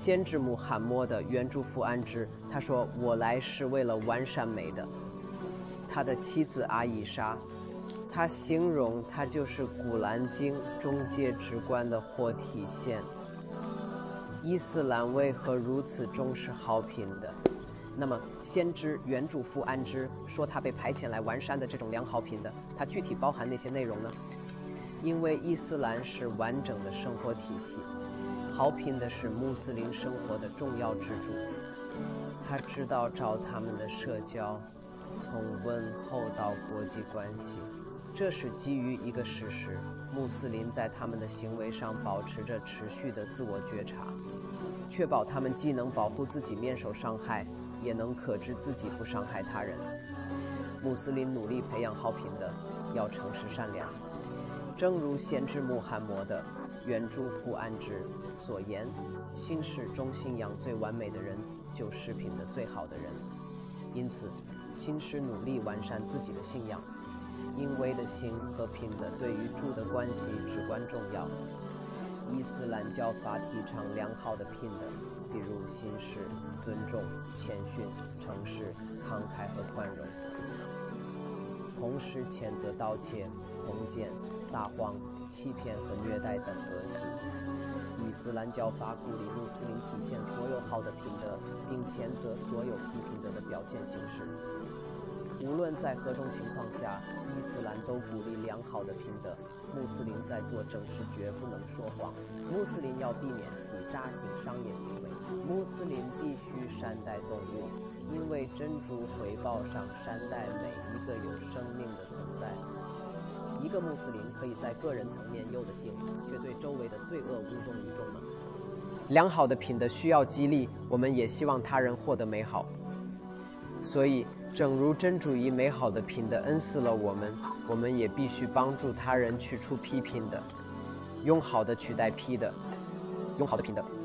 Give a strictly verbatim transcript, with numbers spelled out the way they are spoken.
先知穆罕默德原著福安之，他说：“我来是为了完善美的。”他的妻子阿伊莎，他形容他就是《古兰经》中介直观的活体现。伊斯兰为何如此重视好品的？那么，先知原主福安之说他被派遣来完善的这种良好品的，它具体包含哪些内容呢？因为伊斯兰是完整的生活体系，好品的是穆斯林生活的重要支柱。他知道照他们的社交，从问候到国际关系，这是基于一个事实：穆斯林在他们的行为上保持着持续的自我觉察，确保他们既能保护自己免受伤害，也能克制自己不伤害他人。穆斯林努力培养好品的，要诚实善良，正如先知穆罕默德原著福安之所言：心是中信仰最完美的人，就饰品的最好的人。因此，心是努力完善自己的信仰，因为的心和品的对于主的关系至关重要。伊斯兰教法提倡良好的品德，比如心事、尊重、谦逊、诚实、慷慨和宽容，同时谴责盗窃、通奸、撒谎、欺骗和虐待等恶习。伊斯兰教法鼓励穆斯林体现所有好的品德，并谴责所有批品德的表现形式。无论在何种情况下，伊斯兰都鼓励良好的品德。穆斯林在做正事绝不能说谎。穆斯林要避免欺诈性商业行为。穆斯林必须善待动物，因为真主回报上善待每一个有生命的存在。一个穆斯林可以在个人层面有的幸，却对周围的罪恶无动于衷吗？良好的品德需要激励，我们也希望他人获得美好。所以，正如真主以美好的品德恩赐了我们，我们也必须帮助他人去除批评的，用好的取代批的，用好的品德